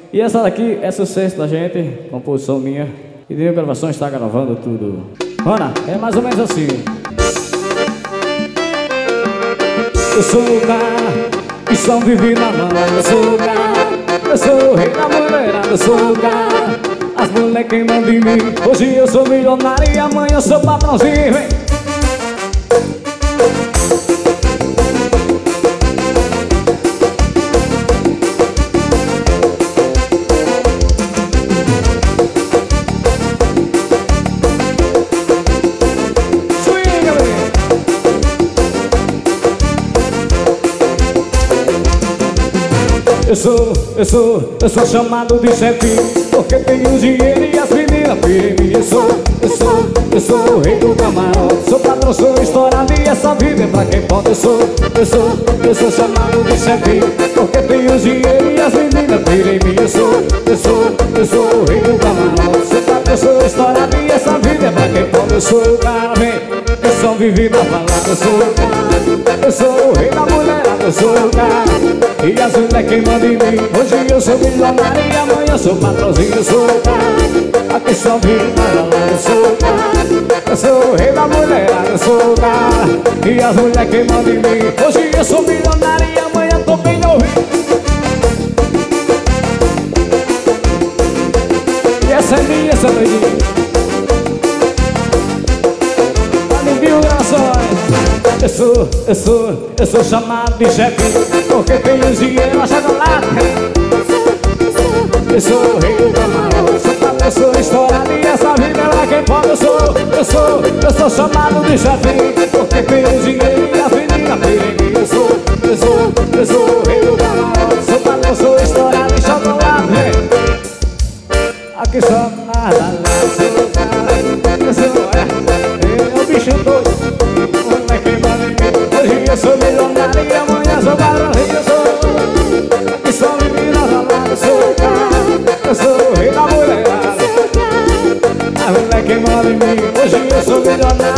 E essa daqui é sucesso da gente, composição minha. E Deu Gravação está gravando tudo. Ana, é mais ou menos assim. Eu sou o cara que só vive na balada. Eu sou o cara, eu sou o rei da mulherada. Eu sou o cara, as mulheres que mandam em mim. Hoje eu sou milionário e amanhã eu sou patrãozinho, vem. Eu sou chamado de chefe, porque tenho dinheiro e as meninas pirem. Eu sou o rei do camarote. Sou patrão, sou estourado e essa vida é pra quem pode. Eu sou chamado de chefe, porque tenho dinheiro e as meninas pirem. Eu sou o rei do camarote. Sou patrão, sou estourado e essa vida é pra quem pode. Eu sou o cara, vem, eu só vivi na balada. Eu sou o cara, eu sou o rei da mulherada. Eu sou o cara, e as mulheres que mandam em mim. Hoje eu sou milionário e amanhã sou patrãozinho. Eu sou o cara, aqui só vive na balada. Eu sou o cara, eu sou o rei da mulherada. Eu sou o cara, e as mulheres que mandam em mim. Hoje eu sou milionário e amanhã tô bem ouvido. E essa é minha, essa doidinha. Mil Gravações. Eu sou chamado de chefe, porque tenho dinheiro a chocolate. Eu sou o rei do camarote. Sou patrão, eu sou estourado e essa vida é lá quem pode. Eu sou chamado de chefe, porque tenho dinheiro e as meninas pirem. Eu sou o rei do camarote. Sou patrão, eu sou estourado e chocolate. Aqui só nada lá. Eu sou o bicho doido. Hoje eu sou milionário e amanhã sou patrãozinho. Eu sou, aqui só vive na balada. Eu sou o cara, eu sou o rei da mulherada. A mulher que manda em mim. Hoje eu sou milionário.